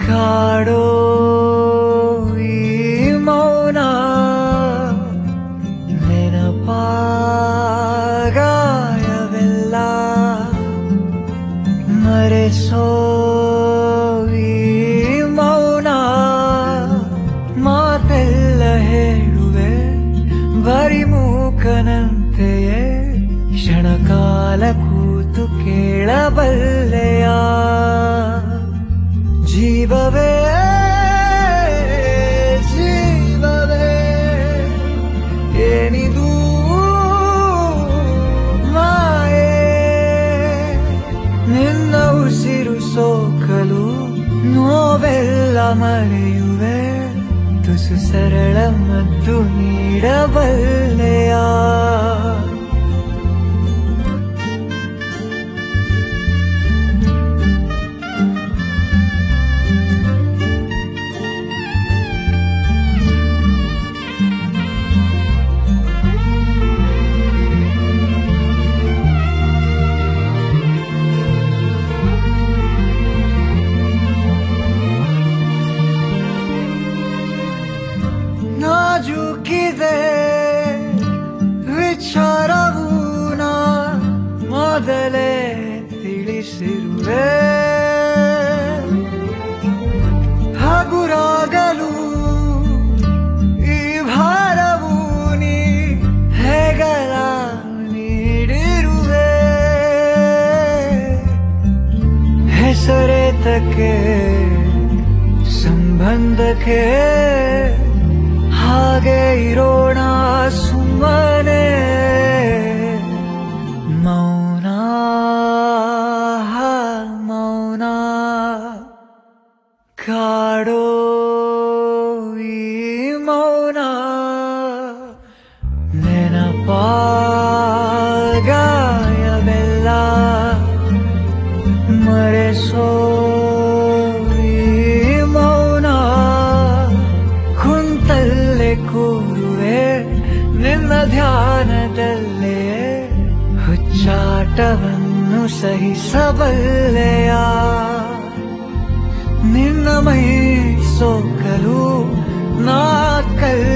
ಕಾಡೋ ಈ ಮೌನ ನೆನಪಾಗಾಯವೆಲ್ಲ ಮರೆಸೋ ಈ ಮೌನ ಮಾತೆಲ್ಲ ಹೇಳುವೆ ಬರಿ ಮೂಕನಂತೆಯೇ ಕ್ಷಣಕಾಲ ಕೂತು ಕೇಳಬಲ್ಲೆಯ ಜೀವವೇ ಜೀವವೇ ಏನಿದು ಮಾಯೆ ನಿನ್ನ ಉಸಿರು ಸೋಕಲು ನೋವೆಲ್ಲ ಮರೆಯುವೆ ತುಸು ಸರಳ ಮದ್ದು ನೀಡಬಲ್ಲೆಯ ನಾಜೂಕಿದೆ ವಿಚಾರವು ನಾ ಮೊದಲೇ ತಿಳಿಸಿರುವೆ ಹಗುರಾಗಲು ಈ ಭಾರವು ನೀ ಹೆಗಲ ನೀಡಿರುವೆ ಹೆಸರೇತಕ್ಕೆ ಸಂಬಂಧಕ್ಕೆ ಹಾಗೆ ಇರೋಣ ಸುಮ್ಮನೆ ಮೌನ ಮೌನ ಕಾಡೋ ಈ ಮೌನ ನೆನಪಾಗಾಯವೆಲ್ಲ ಮರೆಸೋ ಕೂರುವೆ ನಿನ್ನ ಧ್ಯಾನದಲ್ಲೇ ಹುಚ್ಚಾಟವನ್ನು ಸಹಿಸಬಲ್ಲೆಯ ನಿನ್ನ ಮೈ ಸೋಕಲು ನಾ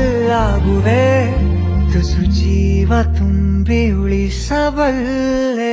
ಕಲ್ಲಾಗುವೆ ತುಸು ಜೀವ ತುಂಬಿ ಉಳಿಸಬಲ್ಲೆ